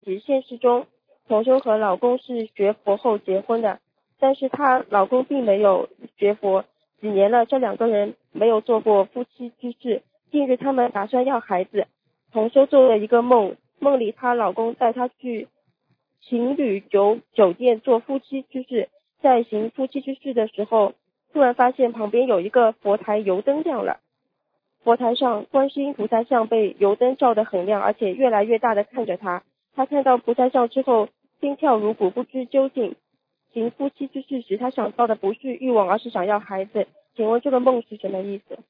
现实中同修和老公是学佛后结婚的，但是她老公并没有学佛，几年了，这两个人没有做过夫妻之事。近日他们打算要孩子，同修做了一个梦，梦里她老公带她去情侣酒店做夫妻之事，在行夫妻之事的时候，突然发现旁边有一个佛台油灯亮了，佛台上观世音菩萨像被油灯照得很亮，而且越来越大的看着他。他看到菩萨像之后心跳如鼓，不知究竟。行夫妻之事时，他想到的不是欲望，而是想要孩子。请问这个梦是什么意思？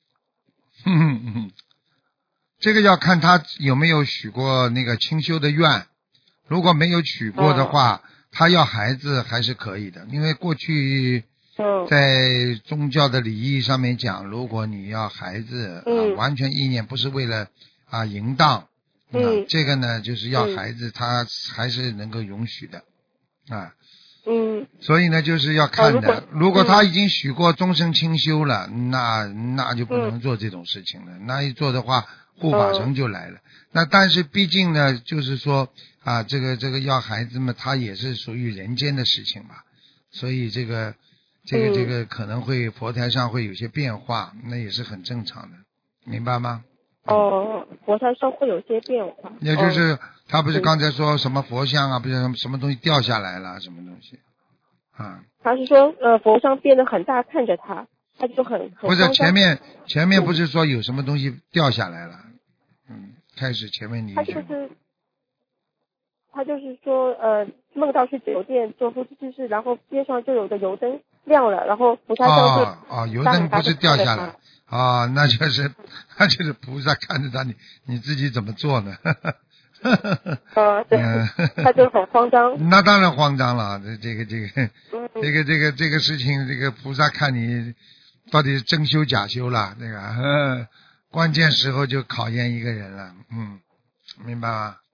这个要看他有没有许过那个清修的愿。如果没有许过的话，他要孩子还是可以的，因为过去在宗教的礼仪上面讲，如果你要孩子完全意念不是为了淫荡，这个呢就是要孩子，他还是能够允许的所以呢就是要看的。如果他已经许过终身清修了，那就不能做这种事情了。那一做的话，护法神就来了。那但是毕竟呢，就是说这个要孩子嘛，他也是属于人间的事情嘛，所以这个可能会佛台上会有些变化，那也是很正常的，明白吗？ 佛台上会有些变化， 也就是他不是刚才说什么佛像不是什么东西掉下来了，什么东西他是说佛像变得很大看着他就很不是前面不是说有什么东西掉下来了开始前面你他就是说梦到去酒店做夫妻之事，然后边上就有个油灯亮了，然后菩萨像油灯不是掉下来那就是菩萨看着他，你自己怎么做呢？ 对，他就很慌张。 那当然慌张了，这个事情，这个菩萨看你到底是真修假修了，这个关键时候就考验一个人了，明白吗？